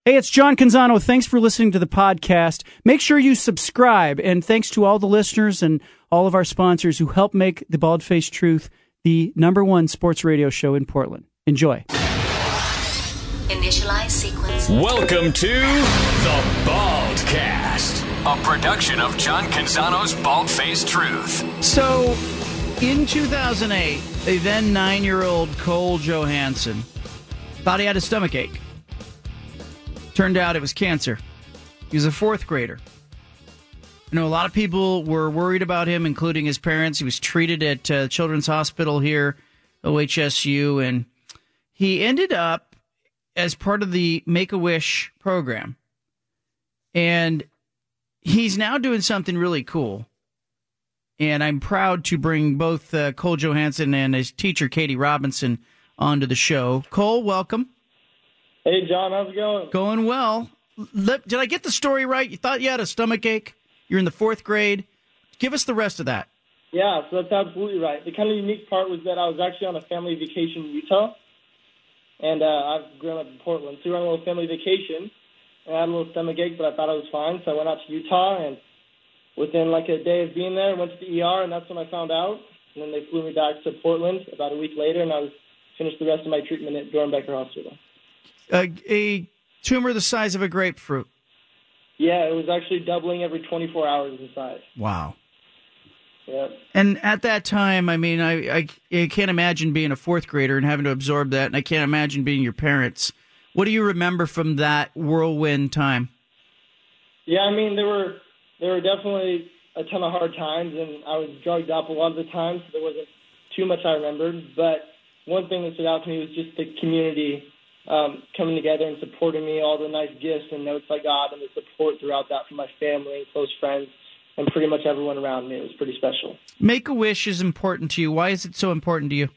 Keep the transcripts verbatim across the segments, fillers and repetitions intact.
Hey, it's John Canzano. Thanks for listening to the podcast. Make sure you subscribe, and thanks to all the listeners and all of our sponsors who help make The Bald-Faced Truth the number one sports radio show in Portland. Enjoy. Initialize sequence. Welcome to The Baldcast, a production of John Canzano's Bald-Faced Truth. So, in two thousand eight, a then nine-year-old Cole Johansson thought he had a stomach ache. Turned out it was cancer. He was a fourth grader. You know, a lot of people were worried about him, including his parents. He was treated at uh, Children's Hospital here, O H S U, and he ended up as part of the Make-A-Wish program. And he's now doing something really cool. And I'm proud to bring both uh, Cole Johansson and his teacher, Katie Robinson, onto the show. Cole, welcome. Hey, John, how's it going? Going well. Did I get the story right? You thought you had a stomach ache? You're in the fourth grade. Give us the rest of that. Yeah, so that's absolutely right. The kind of unique part was that I was actually on a family vacation in Utah, and uh, I've grown up in Portland. So we were on a little family vacation, and I had a little stomach ache, but I thought I was fine, so I went out to Utah, and within like a day of being there, I went to the E R, and that's when I found out. And then they flew me back to Portland about a week later, and I was finished the rest of my treatment at Dornbecker Hospital. Uh, a tumor the size of a grapefruit. Yeah, it was actually doubling every twenty-four hours in size. Wow. Yeah. And at that time, I mean, I, I, I can't imagine being a fourth grader and having to absorb that, and I can't imagine being your parents. What do you remember from that whirlwind time? Yeah, I mean, there were there were definitely a ton of hard times, and I was drugged up a lot of the time, so there wasn't too much I remembered. But one thing that stood out to me was just the community Um, coming together and supporting me, all the nice gifts and notes I got, and the support throughout that from my family and close friends and pretty much everyone around me. It was pretty special. Make-A-Wish is important to you. Why is it so important to you?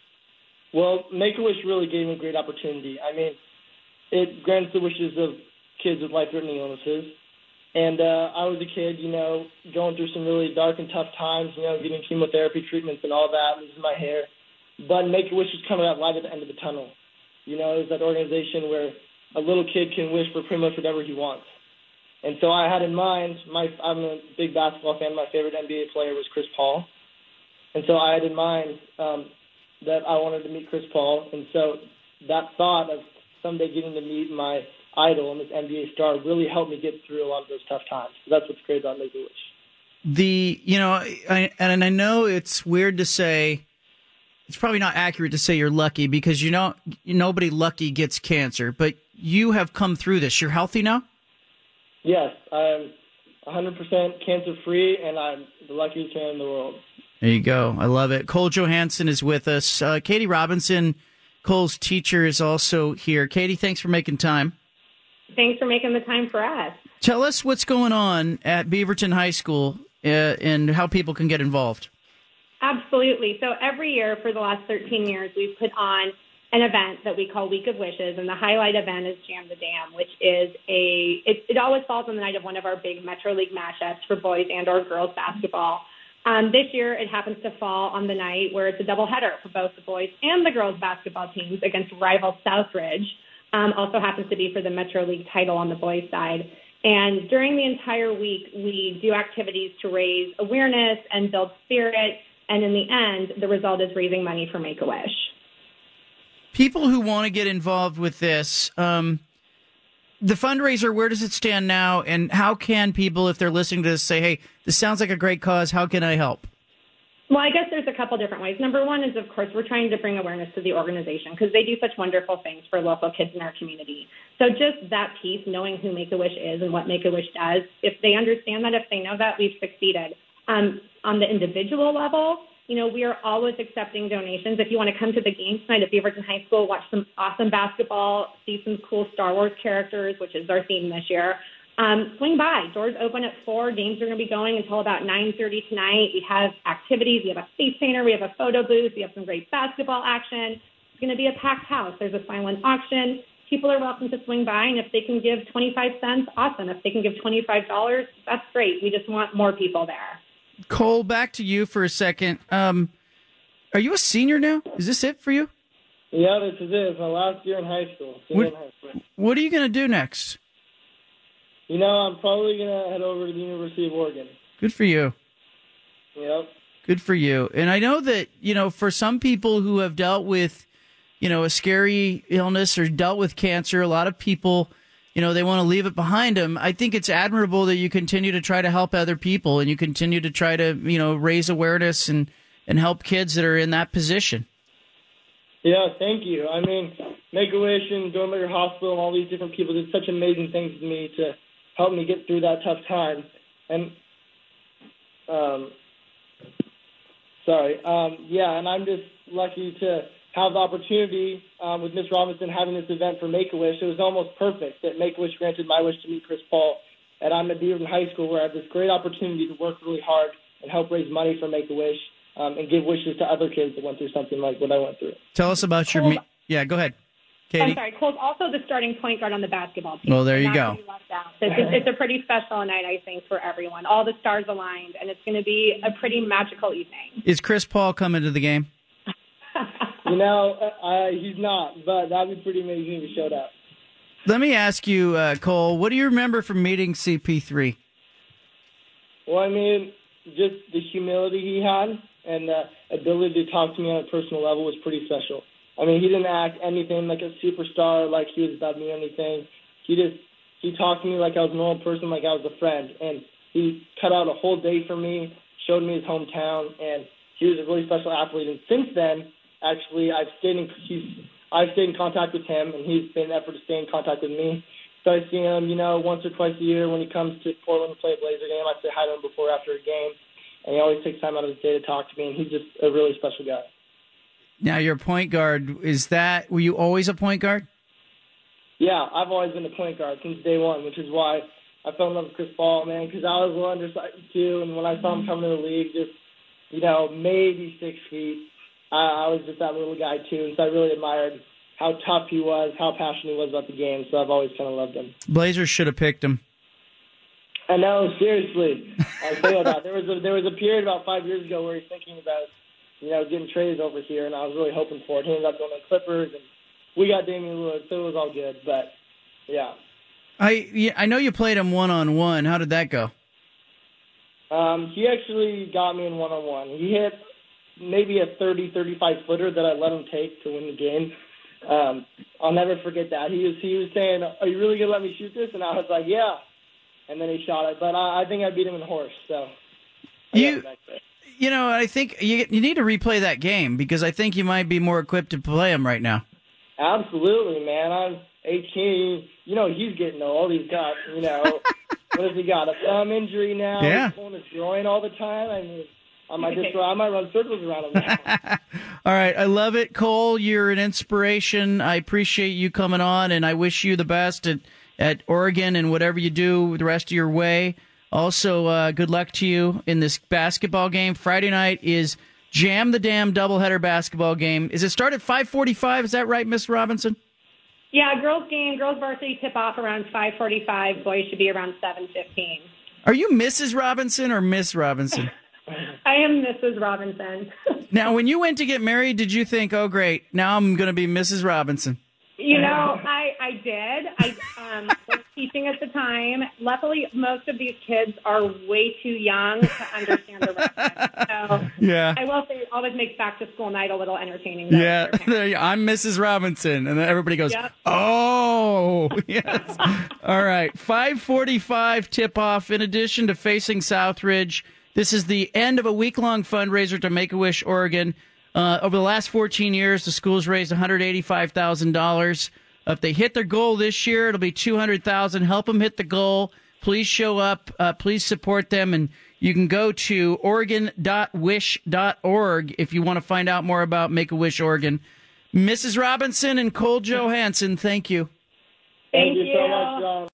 Well, Make-A-Wish really gave me a great opportunity. I mean, it grants the wishes of kids with life-threatening illnesses. And uh, I was a kid, you know, going through some really dark and tough times, you know, getting chemotherapy treatments and all that, losing my hair. But Make-A-Wish was kind of that light at the end of the tunnel. You know, it's that organization where a little kid can wish for pretty much whatever he wants. And so I had in mind, my I'm a big basketball fan. My favorite N B A player was Chris Paul. And so I had in mind um, that I wanted to meet Chris Paul. And so that thought of someday getting to meet my idol and this N B A star really helped me get through a lot of those tough times. So that's what's great about Make-A-Wish. The, you know, I, and I know it's weird to say, it's probably not accurate to say you're lucky because you know nobody lucky gets cancer, but you have come through this. You're healthy now? Yes, I'm one hundred percent cancer-free, and I'm the luckiest man in the world. There you go. I love it. Cole Johansson is with us. Uh, Katie Robinson, Cole's teacher, is also here. Katie, thanks for making time. Thanks for making the time for us. Tell us what's going on at Beaverton High School uh, and how people can get involved. Absolutely. So every year for the last thirteen years, we've put on an event that we call Week of Wishes, and the highlight event is Jam the Dam, which is a, it, it always falls on the night of one of our big Metro League matchups for boys and or girls basketball. Um, this year, it happens to fall on the night where it's a doubleheader for both the boys and the girls basketball teams against rival Southridge. Um, also happens to be for the Metro League title on the boys' side. And during the entire week, we do activities to raise awareness and build spirit. And in the end, the result is raising money for Make-A-Wish. People who want to get involved with this, um, the fundraiser, where does it stand now? And how can people, if they're listening to this, say, hey, this sounds like a great cause. How can I help? Well, I guess there's a couple different ways. Number one is, of course, we're trying to bring awareness to the organization because they do such wonderful things for local kids in our community. So just that piece, knowing who Make-A-Wish is and what Make-A-Wish does, if they understand that, if they know that, we've succeeded. Um, on the individual level, you know, we are always accepting donations. If you want to come to the game tonight at Beaverton High School, watch some awesome basketball, see some cool Star Wars characters, which is our theme this year, um, swing by. Doors open at four. Games are going to be going until about nine thirty tonight. We have activities. We have a face painter. We have a photo booth. We have some great basketball action. It's going to be a packed house. There's a silent auction. People are welcome to swing by, and if they can give twenty-five cents, awesome. If they can give twenty-five dollars, that's great. We just want more people there. Cole, back to you for a second. Um, are you a senior now? Is this it for you? Yeah, this is it. It's my last year in high school. What, in high school. what are you going to do next? You know, I'm probably going to head over to the University of Oregon. Good for you. Yep. Good for you. And I know that, you know, for some people who have dealt with, you know, a scary illness or dealt with cancer, a lot of people, you know, they want to leave it behind them. I think it's admirable that you continue to try to help other people and you continue to try to, you know, raise awareness and, and help kids that are in that position. Yeah, thank you. I mean, Make-A-Wish and Dormitory Hospital and all these different people did such amazing things to me to help me get through that tough time. And, um, sorry, um, yeah, and I'm just lucky to have the opportunity um, with Miss Robinson having this event for Make-A-Wish. It was almost perfect that Make-A-Wish granted my wish to meet Chris Paul. And I'm at Beaverton High School where I have this great opportunity to work really hard and help raise money for Make-A-Wish. Um, and give wishes to other kids that went through something like what I went through. Tell us about your... Me- yeah, go ahead, Katie. I'm sorry. Cole's also the starting point guard on the basketball team. Well, there you Not go. to be left out. It's, it's a pretty special night, I think, for everyone. All the stars aligned, and it's going to be a pretty magical evening. Is Chris Paul coming to the game? You know, uh, he's not, but that'd be pretty amazing if he showed up. Let me ask you, uh, Cole, what do you remember from meeting C P three? Well, I mean, just the humility he had and the ability to talk to me on a personal level was pretty special. I mean, he didn't act anything like a superstar, like he was above me or anything. He just, he talked to me like I was a normal person, like I was a friend. And he cut out a whole day for me, showed me his hometown, and he was a really special athlete. And since then, actually, I've stayed in, he's, I've stayed in contact with him, and he's made an effort to stay in contact with me. So I see him, you know, once or twice a year when he comes to Portland to play a Blazer game. I say hi to him before or after a game. And he always takes time out of his day to talk to me, and he's just a really special guy. Now, your point guard, is that, were you always a point guard? Yeah, I've always been a point guard since day one, which is why I fell in love with Chris Paul, man, because I was a little undersized too, and when I saw him come to the league, just, you know, maybe six feet, I, I was just that little guy too, and so I really admired how tough he was, how passionate he was about the game, so I've always kind of loved him. Blazers should have picked him. I know, seriously. I feel that. There was a, there was a period about five years ago where he's thinking about, you know, getting traded over here, and I was really hoping for it. He ended up going to the Clippers, and we got Damian Lillard, so it was all good. But, yeah. I yeah, I know you played him one-on-one. How did that go? Um, he actually got me in one-on-one. He hit maybe a thirty, thirty-five footer that I let him take to win the game. Um, I'll never forget that. He was he was saying, "Are you really going to let me shoot this?" And I was like, "Yeah." And then he shot it. But I, I think I beat him in horse, so. You, you know, I think you you need to replay that game because I think you might be more equipped to play him right now. Absolutely, man. I'm eighteen. You know, he's getting old. He's got, you know, what has he got? A thumb injury now. Yeah. He's pulling his groin all the time. I mean, I might just I might run circles around him now. All right. I love it, Cole. You're an inspiration. I appreciate you coming on, and I wish you the best at, at Oregon and whatever you do the rest of your way. Also, uh, good luck to you in this basketball game. Friday night is Jam the Dam doubleheader basketball game. Is it start at five forty-five? Is that right, Miss Robinson? Yeah, girls game, girls varsity tip off around five forty-five. Boys should be around seven fifteen. Are you Missus Robinson or Miss Robinson? I am Missus Robinson. Now, when you went to get married, did you think, oh, great, now I'm going to be Missus Robinson? You know, I, I did. I um, was teaching at the time. Luckily, most of these kids are way too young to understand the reference. So yeah. I will say it always makes back-to-school night a little entertaining. Yeah, I'm Missus Robinson. And then everybody goes, yep. Oh, yes. All right, five forty-five tip-off. In addition to facing Southridge, this is the end of a week-long fundraiser to Make-A-Wish Oregon. Uh, over the last fourteen years, the school's raised one hundred eighty-five thousand dollars. If they hit their goal this year, it'll be two hundred thousand dollars. Help them hit the goal. Please show up. Uh, please support them. And you can go to oregon dot wish dot org if you want to find out more about Make-A-Wish Oregon. Missus Robinson and Cole Johansson, thank you. Thank, thank you you so much, John.